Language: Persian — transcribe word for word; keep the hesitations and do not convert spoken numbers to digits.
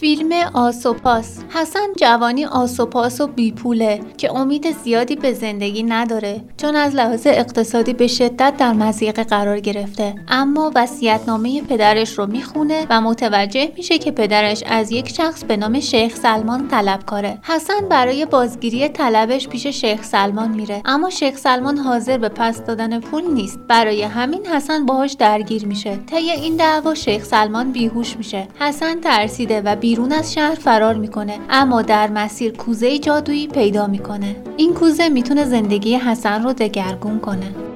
فیلم آس و پاس. حسن جوانی آس و پاس و بی پوله که امید زیادی به زندگی نداره، چون از لحاظ اقتصادی به شدت در مضیقه قرار گرفته. اما وصیت‌نامه پدرش رو میخونه و متوجه میشه که پدرش از یک شخص به نام شیخ سلمان طلبکاره. حسن برای بازگیری طلبش پیش شیخ سلمان میره، اما شیخ سلمان حاضر به پس دادن پول نیست. برای همین حسن باهاش درگیر میشه. طی این دعوا شیخ سلمان بیهوش میشه. حسن ترسیده و بیرون از شهر فرار میکنه، اما در مسیر کوزه جادویی پیدا میکنه. این کوزه میتونه زندگی حسن رو دگرگون کنه.